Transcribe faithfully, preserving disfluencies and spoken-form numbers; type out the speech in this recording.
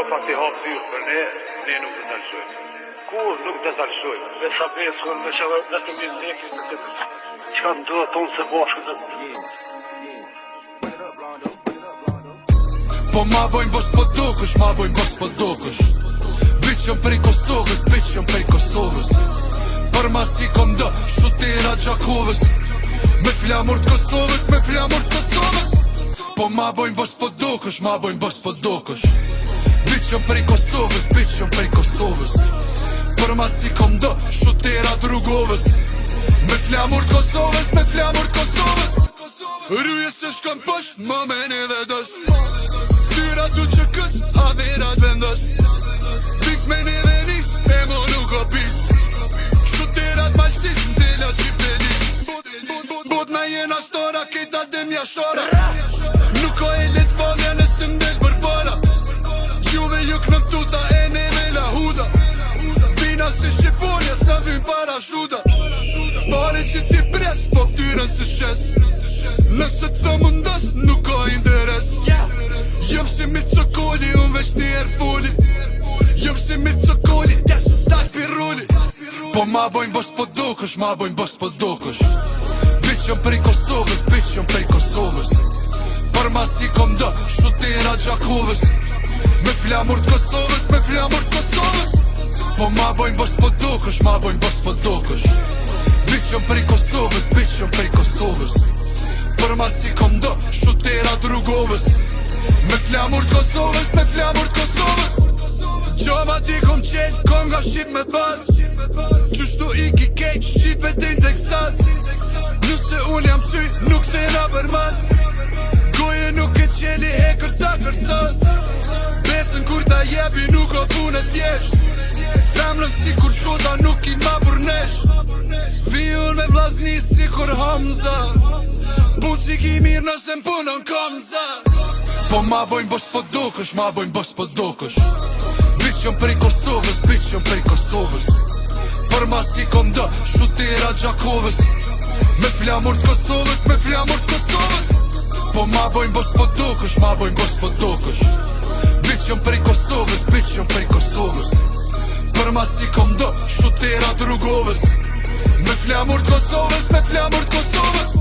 Evropa ti hap dyrë për ne, ne nuk të talëshojmë. Kur nuk të talëshojmë. Dhe sa besur me që dhe të mizeki të të që kanë duhet tonë se bashkë të të. Po ma bojnë bos po dokësh, ma bojnë bos po dokësh. Biqëm prej Kosovës, biqëm prej Kosovës. Për ma si kom do, shutera Gjakovës. Me flamur të Kosovës, me flamur të Kosovës. Po ma bojnë bos po dokësh, ma bojnë bos po dokësh. Biqëm prej Kosovës, biqëm prej Kosovës. Për ma si kom do, shutera Drugovës. Me flamur të Kosovës, me flamur të Kosovës. Rruje se shkon pësht, më meni dhe dës. Ftyra tu që kës, haverat vendos. Bif meni dhe nis, e mo nuk o pis. Shuterat malsis, në tela qift e lis. Bot na jena stora, kita dhe mja shora. Nuk o e let valja nësë mdel për para. Juve juk në tuta e neve la huda. Vina si Shqiponja, s'na vim para shuda. Pare që ti pres, po ftyrën si shes. Nëse të mundas, nuk ka interes. Jëm si Mitsokoli, unë veç një er foli. Jëm si Mitsokoli, tesë stak pirulli. Po ma bojnë bos po dokësh, ma bojnë bos po dokësh. Biqëm prej Kosovës, biqëm prej Kosovës. Për ma si kom do, shutera Gjakovës. Me flamur të Kosovës, me flamur të Kosovës. Po ma bojnë bos po dokësh, ma bojnë bos po dokësh. Biqëm prej Kosovës, biqëm prej Kosovës. Për ma si kom do, shutera Drugovës. Me flamur të Kosovës, me flamur të Kosovës. Gjoma ti kom qenë, kom nga Shqip me baz. Qështu i ki kejq, Shqipet din Teksas. Nëse unë jam sy, nuk thera për mas. Goje nuk e qeli hekër ta kërsas. Besën kur ta jebi nuk o punë t'jesht. Femrën si kur shota nuk i ma burnesh. Viun me vlasni si kur Hamza. Punë si ki mirë nëse m'punën kamza. Po ma bojnë bos po dokësh, ma bojnë bos po dokësh. Biqëm prej Kosovës, biqëm prej Kosovës. Për ma si kom do, shutera Gjakovës. Me flamur të Kosovës, me flamur të Kosovës. Po ma bojnë bos po dokësh, ma bojnë bos po dokësh. Biqëm prej Kosovës, biqëm prej Kosovës. Për ma si kom do, shutera Drugovës. Me flamur të Kosovës, me flamur të Kosovës.